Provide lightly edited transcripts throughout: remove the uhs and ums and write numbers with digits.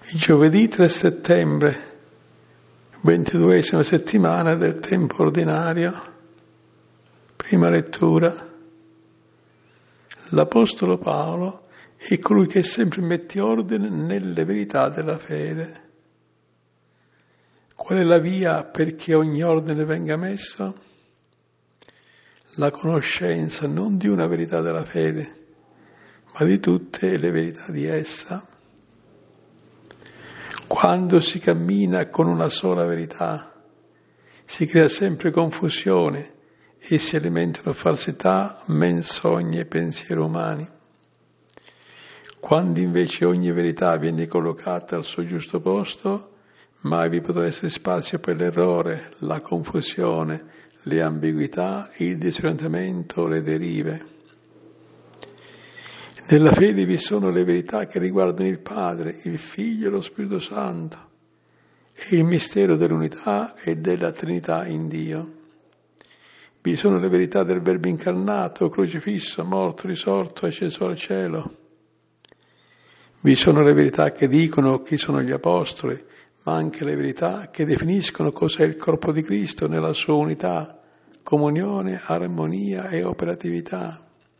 Il giovedì 3 settembre, 22esima settimana del tempo ordinario, prima lettura. L'Apostolo Paolo è colui che sempre mette ordine nelle verità della fede. Qual è la via perché ogni ordine venga messo? La conoscenza non di una verità della fede, ma di tutte le verità di essa. Quando si cammina con una sola verità, si crea sempre confusione e si alimentano falsità, menzogne e pensieri umani. Quando invece ogni verità viene collocata al suo giusto posto, mai vi potrà essere spazio per l'errore, la confusione, le ambiguità, il disorientamento, le derive. Nella fede vi sono le verità che riguardano il Padre, il Figlio e lo Spirito Santo e il mistero dell'unità e della Trinità in Dio. Vi sono le verità del Verbo incarnato, crocifisso, morto, risorto, asceso al cielo. Vi sono le verità che dicono chi sono gli Apostoli, ma anche le verità che definiscono cos'è il corpo di Cristo nella sua unità, comunione, armonia e operatività.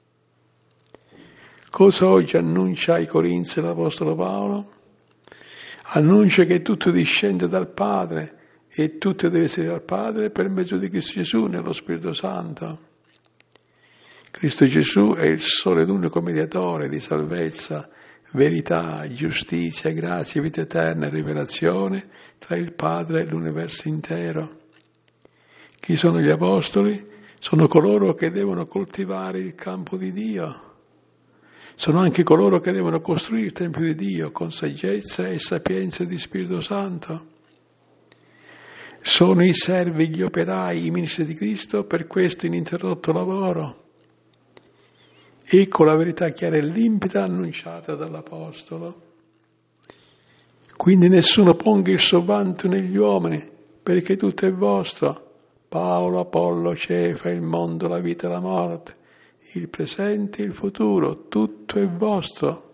Cosa oggi annuncia ai Corinzi l'Apostolo Paolo? Annuncia che tutto discende dal Padre e tutto deve essere dal Padre per mezzo di Cristo Gesù nello Spirito Santo. Cristo Gesù è il solo ed unico mediatore di salvezza, verità, giustizia, grazia, vita eterna e rivelazione tra il Padre e l'universo intero. Chi sono gli Apostoli? Sono coloro che devono coltivare il campo di Dio. Sono anche coloro che devono costruire il Tempio di Dio con saggezza e sapienza di Spirito Santo. Sono i servi, gli operai, i ministri di Cristo per questo ininterrotto lavoro. Ecco la verità chiara e limpida annunciata dall'Apostolo. Quindi nessuno ponga il suo vanto negli uomini, perché tutto è vostro. Paolo, Apollo, Cefa, il mondo, la vita e la morte. Il presente e il futuro, tutto è vostro.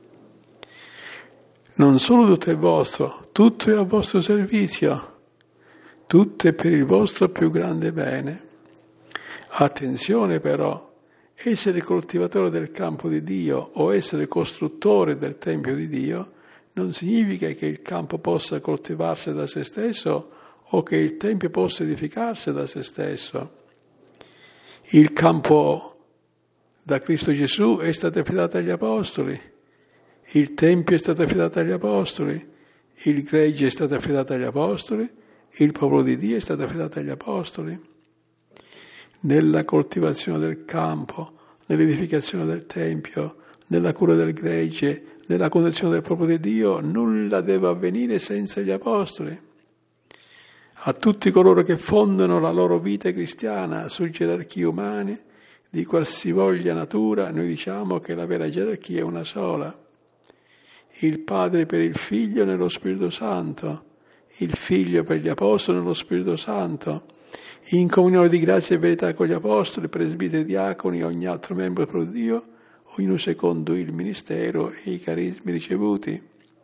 Non solo tutto è vostro, tutto è a vostro servizio, tutto è per il vostro più grande bene. Attenzione però, essere coltivatore del campo di Dio o essere costruttore del Tempio di Dio non significa che il campo possa coltivarsi da se stesso o che il Tempio possa edificarsi da se stesso. Il campo da Cristo Gesù è stato affidato agli Apostoli, il Tempio è stato affidato agli Apostoli, il gregge è stato affidato agli Apostoli, il popolo di Dio è stato affidato agli Apostoli. Nella coltivazione del campo, nell'edificazione del Tempio, nella cura del gregge, nella conduzione del popolo di Dio, nulla deve avvenire senza gli Apostoli. A tutti coloro che fondano la loro vita cristiana su gerarchie umane, di qualsivoglia natura, noi diciamo che la vera gerarchia è una sola. Il Padre per il Figlio nello Spirito Santo, il Figlio per gli Apostoli nello Spirito Santo, in comunione di grazia e verità con gli Apostoli, presbiteri, diaconi e ogni altro membro per Dio, ognuno secondo il ministero e i carismi ricevuti.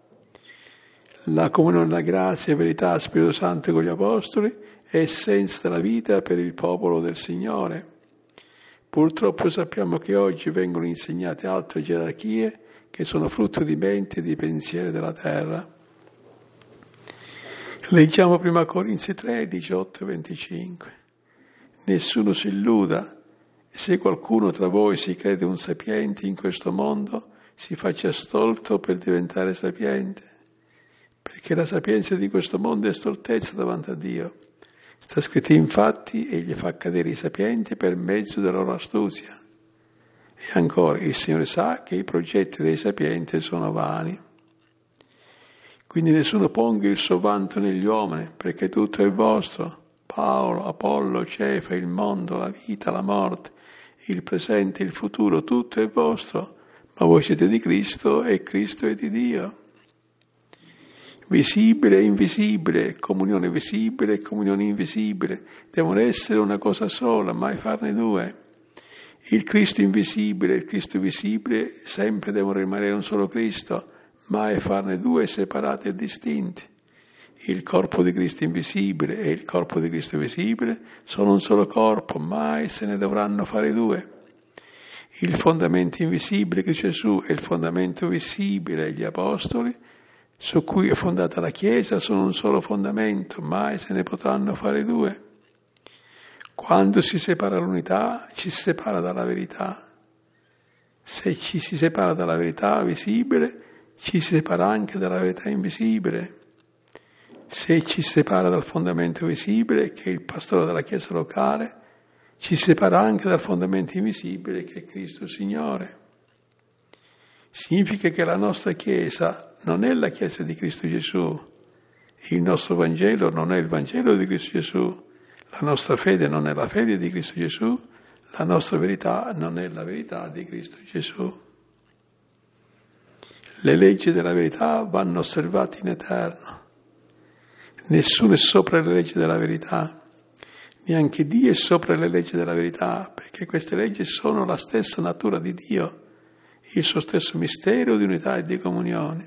La comunione della grazia e verità Spirito Santo con gli Apostoli è essenza della vita per il popolo del Signore. Purtroppo sappiamo che oggi vengono insegnate altre gerarchie che sono frutto di mente e di pensieri della terra. Leggiamo prima Corinzi 3, 18 e 25. Nessuno si illuda, se qualcuno tra voi si crede un sapiente in questo mondo, si faccia stolto per diventare sapiente, perché la sapienza di questo mondo è stoltezza davanti a Dio. Sta scritto infatti, egli fa cadere i sapienti per mezzo della loro astuzia. E ancora, il Signore sa che i progetti dei sapienti sono vani. Quindi nessuno ponga il suo vanto negli uomini, perché tutto è vostro. Paolo, Apollo, Cefa, il mondo, la vita, la morte, il presente, il futuro, tutto è vostro. Ma voi siete di Cristo e Cristo è di Dio. Visibile e invisibile, comunione visibile e comunione invisibile, devono essere una cosa sola, mai farne due. Il Cristo invisibile e il Cristo visibile sempre devono rimanere un solo Cristo, mai farne due separati e distinti. Il corpo di Cristo invisibile e il corpo di Cristo visibile sono un solo corpo, mai se ne dovranno fare due. Il fondamento invisibile che Gesù e il fondamento visibile, gli Apostoli, su cui è fondata la Chiesa, sono un solo fondamento, mai se ne potranno fare due. Quando si separa l'unità, ci si separa dalla verità. Se ci si separa dalla verità visibile, ci si separa anche dalla verità invisibile. Se ci si separa dal fondamento visibile, che è il pastore della Chiesa locale, ci si separa anche dal fondamento invisibile, che è Cristo Signore. Significa che la nostra Chiesa non è la Chiesa di Cristo Gesù, il nostro Vangelo non è il Vangelo di Cristo Gesù, la nostra fede non è la fede di Cristo Gesù, la nostra verità non è la verità di Cristo Gesù. Le leggi della verità vanno osservate in eterno. Nessuno è sopra le leggi della verità, neanche Dio è sopra le leggi della verità, perché queste leggi sono la stessa natura di Dio, il suo stesso mistero di unità e di comunione.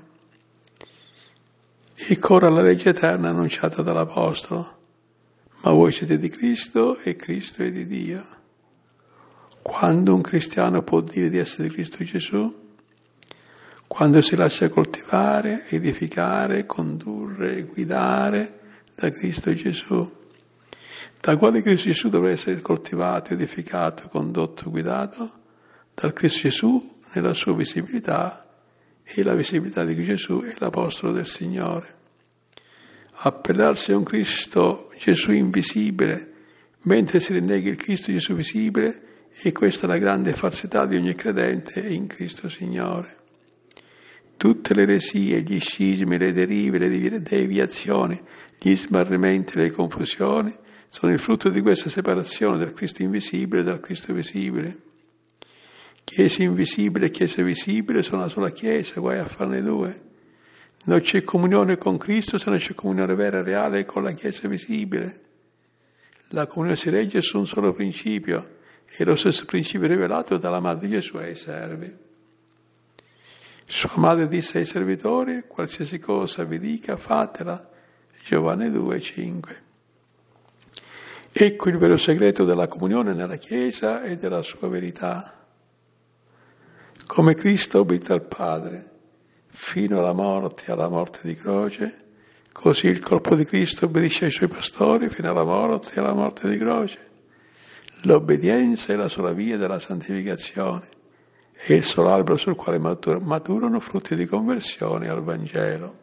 Ecco ora la legge eterna annunciata dall'Apostolo, ma voi siete di Cristo e Cristo è di Dio. Quando un cristiano può dire di essere di Cristo Gesù? Quando si lascia coltivare, edificare, condurre e guidare da Cristo Gesù. Da quale Cristo Gesù dovrà essere coltivato, edificato, condotto, guidato? Dal Cristo Gesù nella sua visibilità, e la visibilità di Gesù è l'Apostolo del Signore. Appellarsi a un Cristo Gesù invisibile, mentre si rinnega il Cristo Gesù visibile, e questa è la grande falsità di ogni credente in Cristo Signore. Tutte le eresie, gli scismi, le derive, le deviazioni, gli smarrimenti, le confusioni sono il frutto di questa separazione del Cristo invisibile dal Cristo visibile. Chiesa invisibile e Chiesa visibile sono una sola Chiesa, guai a farne due. Non c'è comunione con Cristo se non c'è comunione vera e reale con la Chiesa visibile. La comunione si regge su un solo principio, e lo stesso principio rivelato dalla madre di Gesù ai servi. Sua madre disse ai servitori: qualsiasi cosa vi dica, fatela. Giovanni 2,5. Ecco il vero segreto della comunione nella Chiesa e della sua verità. Come Cristo obbedì al Padre fino alla morte di croce, così il corpo di Cristo obbedisce ai suoi pastori fino alla morte di croce. L'obbedienza è la sola via della santificazione, è il solo albero sul quale maturano frutti di conversione al Vangelo.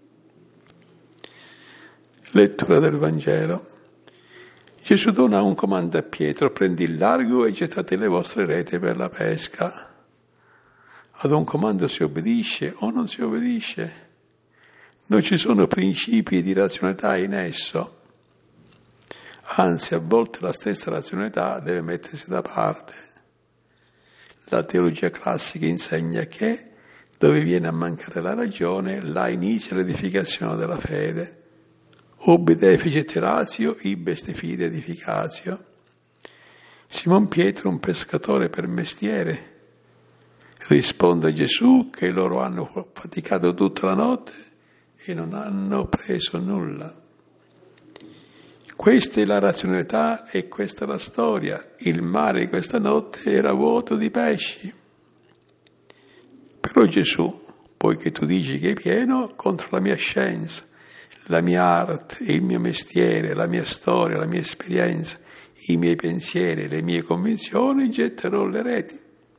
Lettura del Vangelo. Gesù dona un comando a Pietro: prendi il largo e gettate le vostre reti per la pesca. Ad un comando si obbedisce o non si obbedisce. Non ci sono principi di razionalità in esso. Anzi, a volte la stessa razionalità deve mettersi da parte. La teologia classica insegna che, dove viene a mancare la ragione, là inizia l'edificazione della fede. Ubi deficit ratio, ibi est fide edificatio. Simon Pietro, un pescatore per mestiere, risponde a Gesù che loro hanno faticato tutta la notte e non hanno preso nulla. Questa è la razionalità e questa è la storia. Il mare questa notte era vuoto di pesci. Però Gesù, poiché tu dici che è pieno, contro la mia scienza, la mia arte, il mio mestiere, la mia storia, la mia esperienza, i miei pensieri, le mie convinzioni, getterò le reti.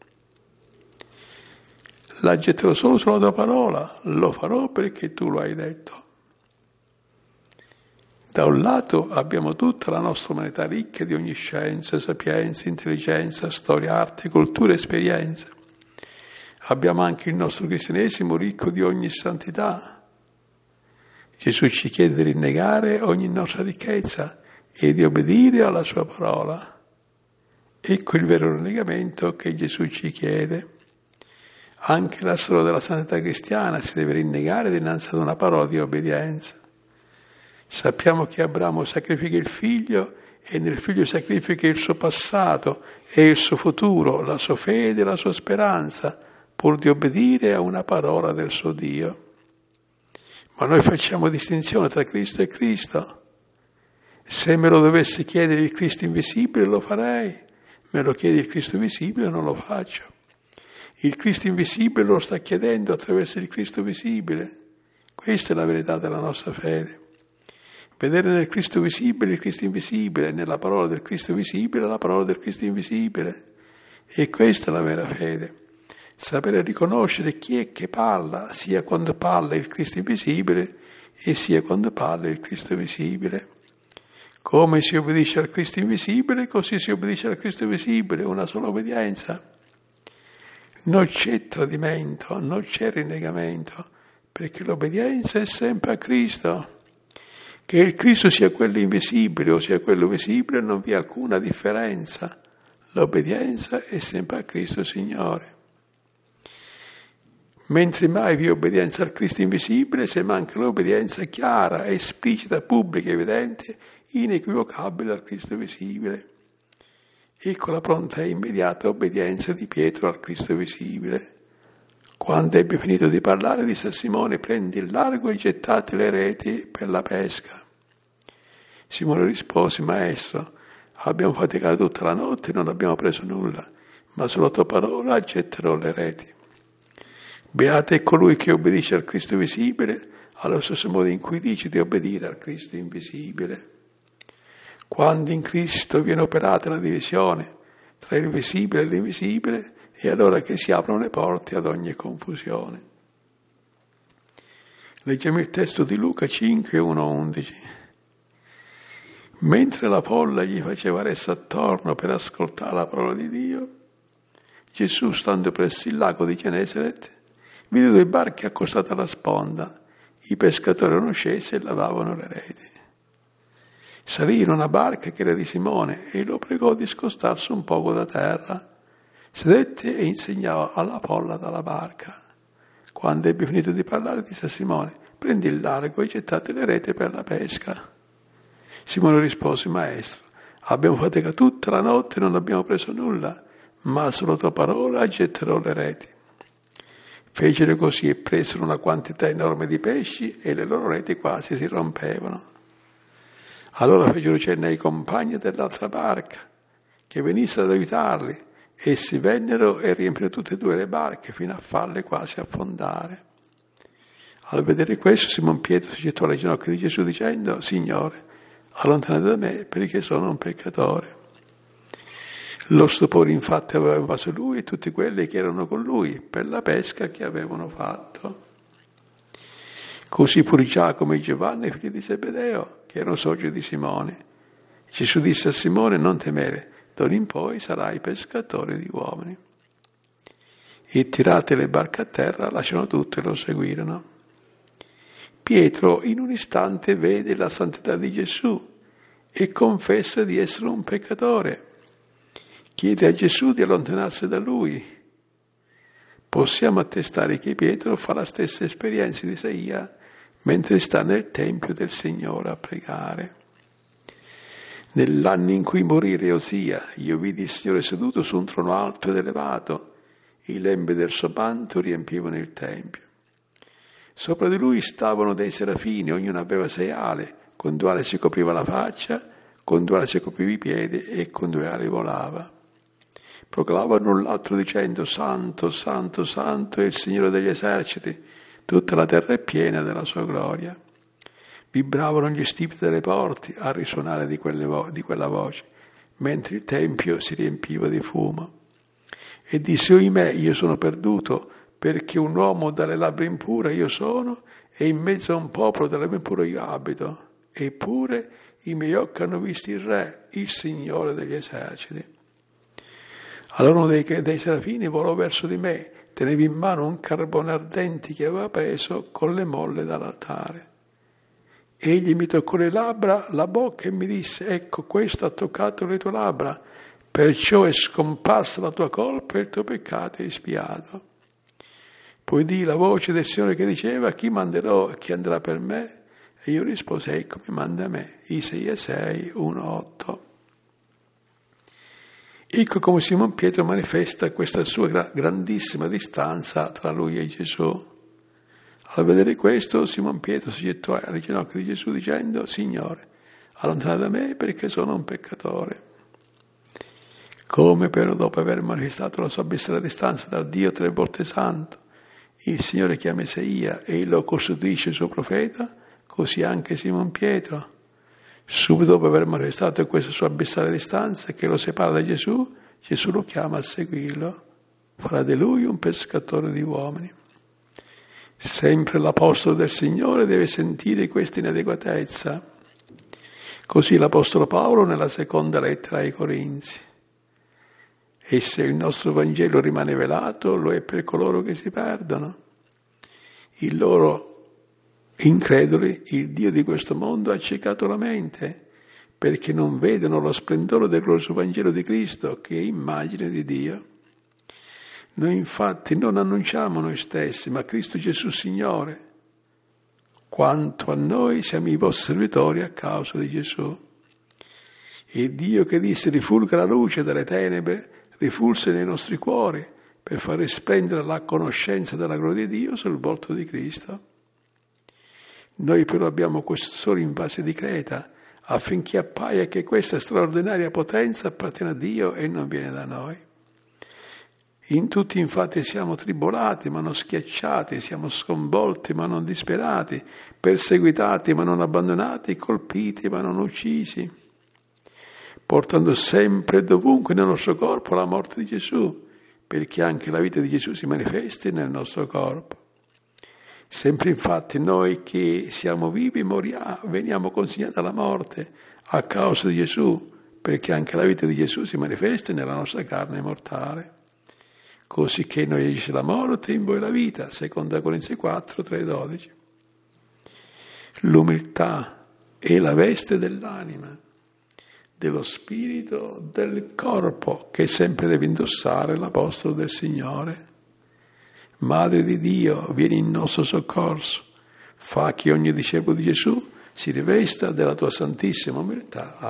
La getterò solo sulla tua parola, lo farò perché tu lo hai detto. Da un lato abbiamo tutta la nostra umanità ricca di ogni scienza, sapienza, intelligenza, storia, arte, cultura, esperienza. Abbiamo anche il nostro cristianesimo ricco di ogni santità. Gesù ci chiede di rinnegare ogni nostra ricchezza e di obbedire alla sua parola. Ecco il vero rinnegamento che Gesù ci chiede. Anche la storia della santità cristiana si deve rinnegare dinanzi ad una parola di obbedienza. Sappiamo che Abramo sacrifica il figlio e nel figlio sacrifica il suo passato e il suo futuro, la sua fede e la sua speranza, pur di obbedire a una parola del suo Dio. Ma noi facciamo distinzione tra Cristo e Cristo. Se me lo dovesse chiedere il Cristo invisibile lo farei, me lo chiede il Cristo visibile non lo faccio. Il Cristo invisibile lo sta chiedendo attraverso il Cristo visibile. Questa è la verità della nostra fede. Vedere nel Cristo visibile il Cristo invisibile, nella parola del Cristo visibile la parola del Cristo invisibile. E questa è la vera fede. Sapere riconoscere chi è che parla, sia quando parla il Cristo invisibile e sia quando parla il Cristo visibile. Come si obbedisce al Cristo invisibile, così si obbedisce al Cristo visibile, una sola obbedienza. Non c'è tradimento, non c'è rinnegamento, perché l'obbedienza è sempre a Cristo. Che il Cristo sia quello invisibile o sia quello visibile non vi è alcuna differenza. L'obbedienza è sempre a Cristo Signore. Mentre mai vi è obbedienza al Cristo invisibile, se manca l'obbedienza chiara, esplicita, pubblica, evidente, inequivocabile al Cristo visibile. Ecco la pronta e immediata obbedienza di Pietro al Cristo visibile. Quando ebbe finito di parlare, disse a Simone: prendi il largo e gettate le reti per la pesca. Simone rispose: Maestro, abbiamo faticato tutta la notte e non abbiamo preso nulla, ma sulla tua parola getterò le reti. Beato è colui che obbedisce al Cristo visibile, allo stesso modo in cui dice di obbedire al Cristo invisibile. Quando in Cristo viene operata la divisione tra il visibile e l'invisibile, è allora che si aprono le porte ad ogni confusione. Leggiamo il testo di Luca 5, 1-11. Mentre la folla gli faceva ressa attorno per ascoltare la parola di Dio, Gesù, stando presso il lago di Genesaret, vide 2 barche accostate alla sponda. I pescatori erano scesi e lavavano le reti. Salì in una barca che era di Simone e lo pregò di scostarsi un poco da terra. Sedette e insegnava alla folla dalla barca. Quando ebbe finito di parlare, disse a Simone: prendi il largo e gettate le reti per la pesca. Simone rispose: Maestro, abbiamo faticato tutta la notte e non abbiamo preso nulla, ma sulla tua parola getterò le reti. Fecero così e presero una quantità enorme di pesci e le loro reti quasi si rompevano. Allora fecero cenno ai compagni dell'altra barca che venissero ad aiutarli. Essi vennero e riempirono tutte e 2 le barche fino a farle quasi affondare. Al vedere questo, Simon Pietro si gettò alle ginocchia di Gesù dicendo: Signore, allontanati da me perché sono un peccatore. Lo stupore infatti aveva invaso lui e tutti quelli che erano con lui per la pesca che avevano fatto. Così pure Giacomo e Giovanni, figli di Zebedeo, che erano soci di Simone. Gesù disse a Simone: non temere, d'ora in poi sarai pescatore di uomini. E tirate le barche a terra, lasciano tutto e lo seguirono. Pietro in un istante vede la santità di Gesù e confessa di essere un peccatore. Chiede a Gesù di allontanarsi da lui. Possiamo attestare che Pietro fa la stessa esperienza di Isaia mentre sta nel Tempio del Signore a pregare. Nell'anno in cui morì Osia, io vidi il Signore seduto su un trono alto ed elevato, i lembi del suo manto riempivano il Tempio. Sopra di lui stavano dei serafini, ognuno aveva 6 ali, con 2 ali si copriva la faccia, con 2 ali si copriva i piedi e con 2 ali volava. Proclamavano l'un l'altro dicendo: Santo, Santo, Santo è il Signore degli eserciti, tutta la terra è piena della sua gloria. Vibravano gli stipiti delle porte al risuonare di quella voce, mentre il Tempio si riempiva di fumo. E disse: oimè, io sono perduto, perché un uomo dalle labbra impure io sono, e in mezzo a un popolo dalle labbra impure io abito. Eppure i miei occhi hanno visto il Re, il Signore degli eserciti. Allora uno dei serafini volò verso di me, teneva in mano un carbone ardente che aveva preso con le molle dall'altare. Egli mi toccò le labbra, la bocca, e mi disse: ecco, questo ha toccato le tue labbra, perciò è scomparsa la tua colpa e il tuo peccato è espiato. Poi udii la voce del Signore che diceva: chi manderò e chi andrà per me? E io risposi: ecco, mi manda a me. Isaia 6, 1-8. Ecco come Simon Pietro manifesta questa sua grandissima distanza tra lui e Gesù. Al vedere questo, Simon Pietro si gettò alle ginocchia di Gesù dicendo: Signore, allontana da me perché sono un peccatore. Come però dopo aver manifestato la sua abissale distanza dal Dio 3 volte santo, il Signore chiama Isaia e lo costituisce suo profeta, così anche Simon Pietro. Subito dopo aver manifestato questa sua abissale distanza che lo separa da Gesù, Gesù lo chiama a seguirlo. Farà di lui un pescatore di uomini. Sempre l'Apostolo del Signore deve sentire questa inadeguatezza. Così l'Apostolo Paolo nella seconda lettera ai Corinzi. E se il nostro Vangelo rimane velato, lo è per coloro che si perdono. Il loro increduli, il Dio di questo mondo ha accecato la mente, perché non vedono lo splendore del glorioso Vangelo di Cristo, che è immagine di Dio. Noi infatti non annunciamo noi stessi, ma Cristo Gesù Signore. Quanto a noi siamo i vostri servitori a causa di Gesù. E Dio che disse rifulga la luce dalle tenebre, rifulse nei nostri cuori per far risplendere la conoscenza della gloria di Dio sul volto di Cristo. Noi però abbiamo questo solo in base di Creta, affinché appaia che questa straordinaria potenza appartiene a Dio e non viene da noi. In tutti infatti siamo tribolati ma non schiacciati, siamo sconvolti ma non disperati, perseguitati ma non abbandonati, colpiti ma non uccisi, portando sempre e dovunque nel nostro corpo la morte di Gesù, perché anche la vita di Gesù si manifesti nel nostro corpo. Sempre infatti noi che siamo vivi moriamo, veniamo consegnati alla morte a causa di Gesù, perché anche la vita di Gesù si manifesta nella nostra carne mortale. Così che noi agisce la morte, in voi la vita, 2 Corinzi 4, 3-12. L'umiltà è la veste dell'anima, dello spirito, del corpo, che sempre deve indossare l'Apostolo del Signore. Madre di Dio, vieni in nostro soccorso, fa che ogni discepolo di Gesù si rivesta della tua santissima umiltà.